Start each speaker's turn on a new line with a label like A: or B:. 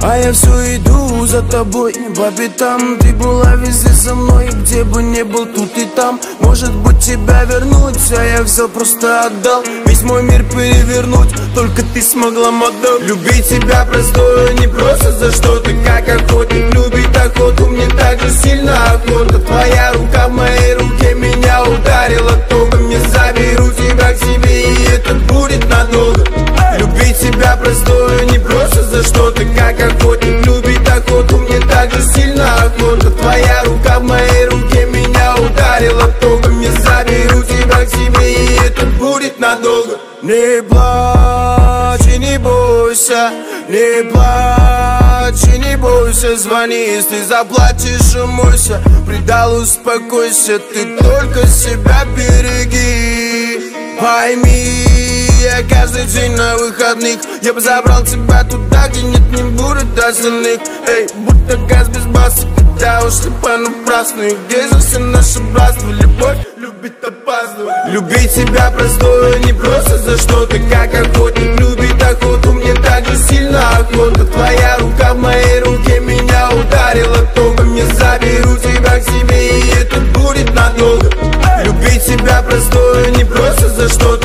A: А я все иду за тобой по пятам. Ты была везде со мной, где бы не был, тут и там. Может быть тебя вернуть, а я все просто отдал. Весь мой мир перевернуть, только ты смогла, мадам. Любить тебя простое, не просто за что-то, как охотник любит охоту. Мне так же сильно охота. Твоя рука в моей руке меня ударила током. Я заберу тебя к себе, и это будет надолго. Любить тебя простое, не просто за что-то, как охотник любит охоту. Мне так же сильно охота. Твоя рука в моей руке меня ударила током. Я заберу тебя к себе, и это будет надолго. Не плачь и не бойся, не плачь и не бойся. Звони, если заплачешь, умойся. Предал, успокойся, ты только себя береги. Пойми, я каждый день на выходных. Я бы забрал тебя туда, где нет, не будет остальных. Эй, будто газ без баса, когда ушли понапрасну. И где же все наше братство? Любовь любит опаздывать. Любить тебя простое, не просто за что-то, как охотник любит охоту. Мне так же сильно охота. Твоя рука в моей руке меня ударила током. Я заберу тебя к себе, и это будет надолго. Любить тебя простое, не просто за что-то,